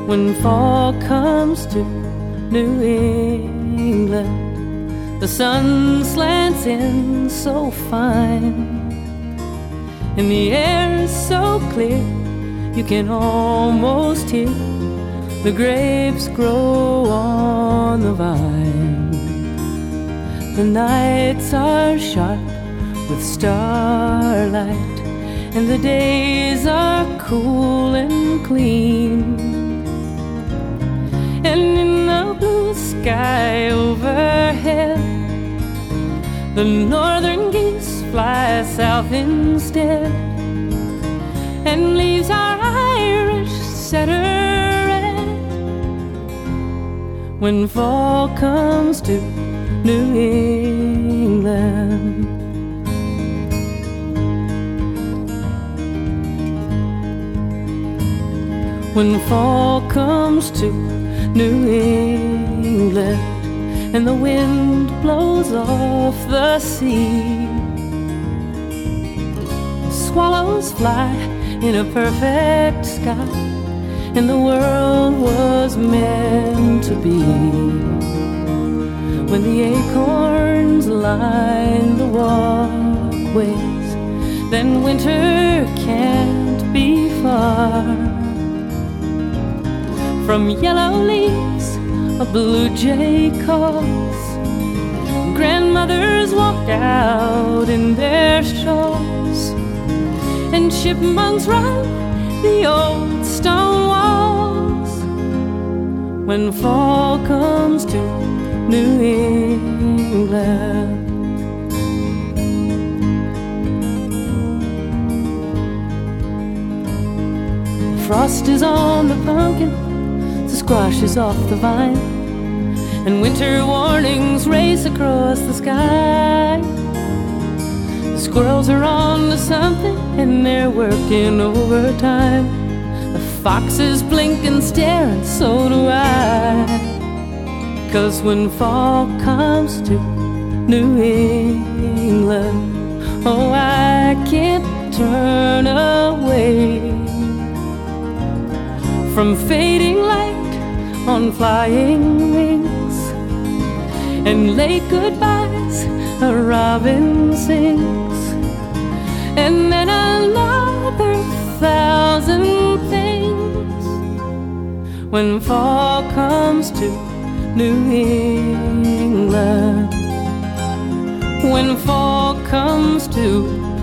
When fall comes to New England, the sun slants in so fine, and the air is so clear you can almost hear the grapes grow on the vine. The nights are sharp with starlight, and the days are cool and clean. And in the blue sky overhead, the northern geese fly south instead, and leaves our Irish setter red. When fall comes to New England, when fall comes to New England, and the wind blows off the sea, swallows fly in a perfect sky, and the world was meant to be. When the acorns line the walkways, then winter can't be far. From yellow leaves a blue jay calls, grandmothers walk out in their shawls, and chipmunks run the old stone walls. When fall comes to New England, frost is on the pumpkin, the squash is off the vine, and winter warnings race across the sky. The squirrels are on to something, and they're working overtime. The foxes blink and stare, and so do I. 'Cause when fall comes to New England, oh, I can't turn away from fading light on flying wings, and late goodbyes a robin sings, and then another thousand things. When fall comes to New England, when fall comes to